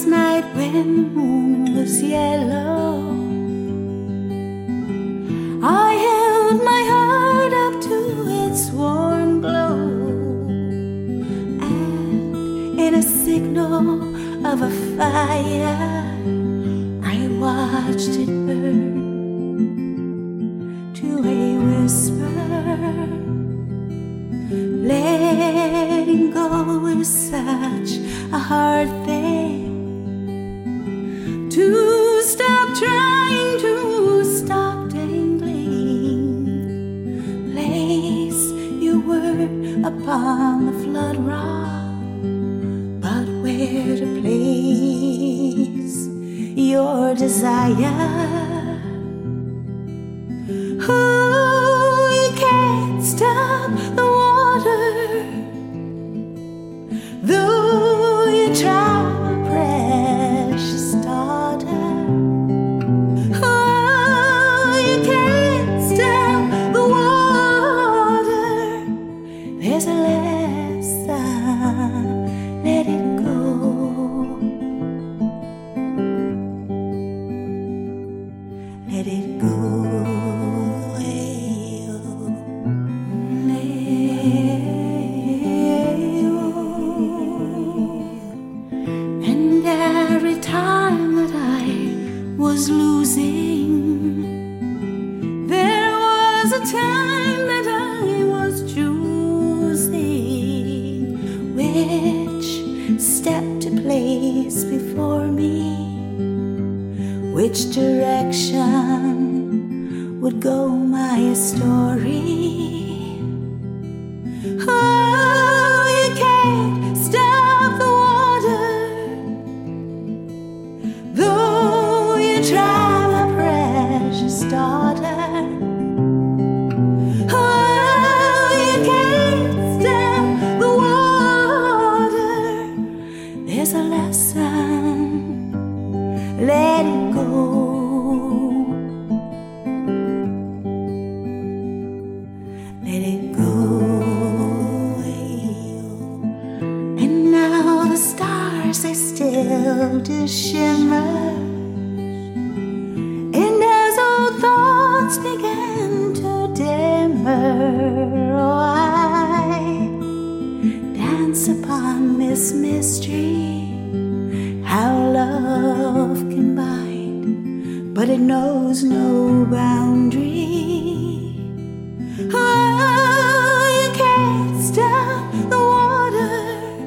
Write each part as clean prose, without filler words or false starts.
last night when the moon was yellow, I held my heart up to its warm glow, and in a signal of a fire, I watched it burn to a whisper. Letting go is such a hard thing, to stop trying, to stop dangling. Place your word upon the flood rock, but where to place your desire? Oh, you can't stop the water, though you try, my precious daughter. Oh, you can't stop the water. There's a lesson, let it go. Let it go. Every time that I was losing, there was a time that I was choosing which step to place before me, which direction would go my story. Oh, you can't stop the water, though you try, my precious daughter. Oh, you can't stop the water. There's a lesson, let it go. Let it go. And now the stars, they still do shimmer, and as old thoughts begin to dimmer, oh, I dance upon this mystery, how love can bind, but it knows no boundary. Oh, you can't stop the water,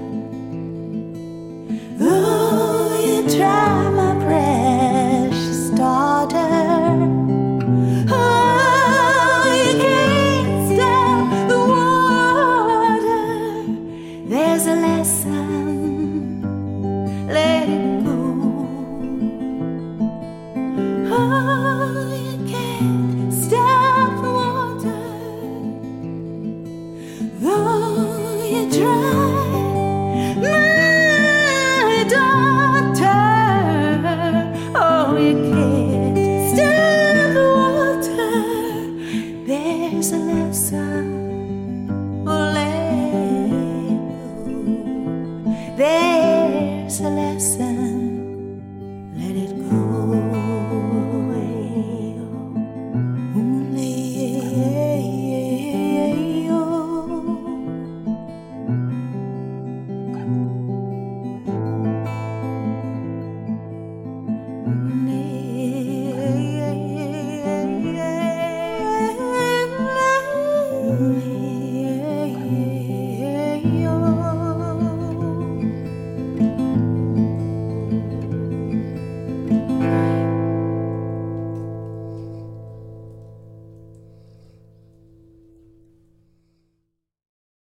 though you try, my precious daughter. Oh, you can't stop the water. There's a lesson, let it go. Oh, you can't stop the water, though you try, my daughter. Oh, you can't stop the water. There's a lesson, oh, let go. There's a lesson, let it go. Only